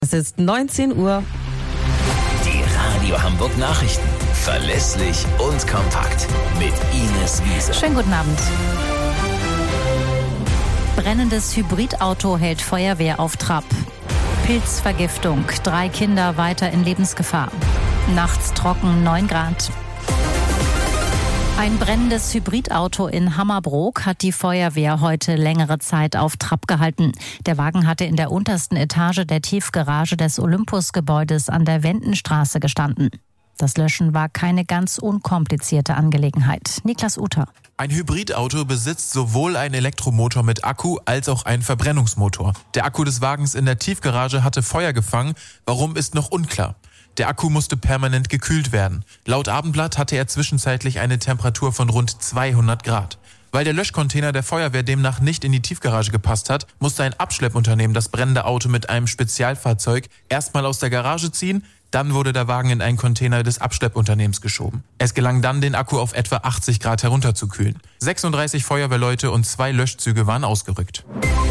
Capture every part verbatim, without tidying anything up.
Es ist neunzehn Uhr. Die Radio Hamburg Nachrichten. Verlässlich und kompakt. Mit Ines Wiese. Schönen guten Abend. Brennendes Hybridauto hält Feuerwehr auf Trab. Pilzvergiftung. Drei Kinder weiter in Lebensgefahr. Nachts trocken, neun Grad. Ein brennendes Hybridauto in Hammerbrook hat die Feuerwehr heute längere Zeit auf Trab gehalten. Der Wagen hatte in der untersten Etage der Tiefgarage des Olympus-Gebäudes an der Wendenstraße gestanden. Das Löschen war keine ganz unkomplizierte Angelegenheit. Niklas Uter. Ein Hybridauto besitzt sowohl einen Elektromotor mit Akku als auch einen Verbrennungsmotor. Der Akku des Wagens in der Tiefgarage hatte Feuer gefangen. Warum, ist noch unklar. Der Akku musste permanent gekühlt werden. Laut Abendblatt hatte er zwischenzeitlich eine Temperatur von rund zweihundert Grad. Weil der Löschcontainer der Feuerwehr demnach nicht in die Tiefgarage gepasst hat, musste ein Abschleppunternehmen das brennende Auto mit einem Spezialfahrzeug erstmal aus der Garage ziehen. Dann wurde der Wagen in einen Container des Abschleppunternehmens geschoben. Es gelang dann, den Akku auf etwa achtzig Grad herunterzukühlen. sechsunddreißig Feuerwehrleute und zwei Löschzüge waren ausgerückt.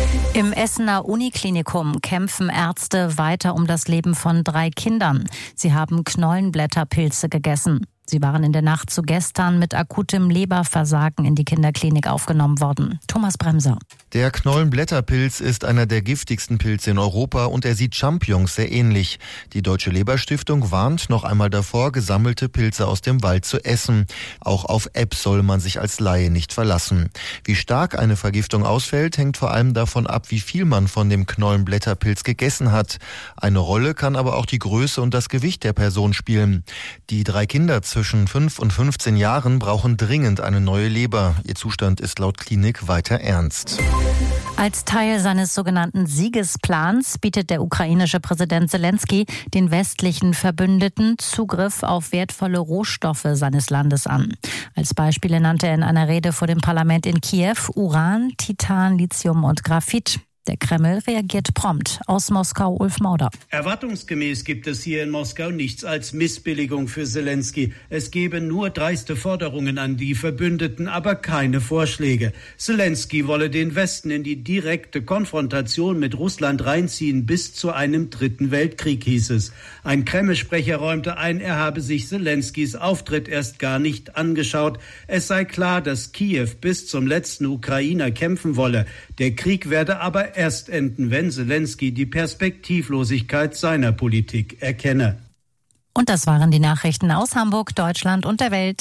Im Essener Uniklinikum kämpfen Ärzte weiter um das Leben von drei Kindern. Sie haben Knollenblätterpilze gegessen. Sie waren in der Nacht zu gestern mit akutem Leberversagen in die Kinderklinik aufgenommen worden. Thomas Bremser. Der Knollenblätterpilz ist einer der giftigsten Pilze in Europa und er sieht Champignons sehr ähnlich. Die Deutsche Leberstiftung warnt noch einmal davor, gesammelte Pilze aus dem Wald zu essen. Auch auf Apps soll man sich als Laie nicht verlassen. Wie stark eine Vergiftung ausfällt, hängt vor allem davon ab, wie viel man von dem Knollenblätterpilz gegessen hat. Eine Rolle kann aber auch die Größe und das Gewicht der Person spielen. Die drei Kinder zwischen fünf und fünfzehn Jahren brauchen dringend eine neue Leber. Ihr Zustand ist laut Klinik weiter ernst. Als Teil seines sogenannten Siegesplans bietet der ukrainische Präsident Selensky den westlichen Verbündeten Zugriff auf wertvolle Rohstoffe seines Landes an. Als Beispiele nannte er in einer Rede vor dem Parlament in Kiew Uran, Titan, Lithium und Graphit. Der Kreml reagiert prompt. Aus Moskau Ulf Mauder. Erwartungsgemäß gibt es hier in Moskau nichts als Missbilligung für Selensky. Es gebe nur dreiste Forderungen an die Verbündeten, aber keine Vorschläge. Selensky wolle den Westen in die direkte Konfrontation mit Russland reinziehen bis zu einem dritten Weltkrieg, hieß es. Ein Kreml-Sprecher räumte ein, er habe sich Selenskys Auftritt erst gar nicht angeschaut. Es sei klar, dass Kiew bis zum letzten Ukrainer kämpfen wolle. Der Krieg werde aber erst enden, wenn Selensky die Perspektivlosigkeit seiner Politik erkenne. Und das waren die Nachrichten aus Hamburg, Deutschland und der Welt.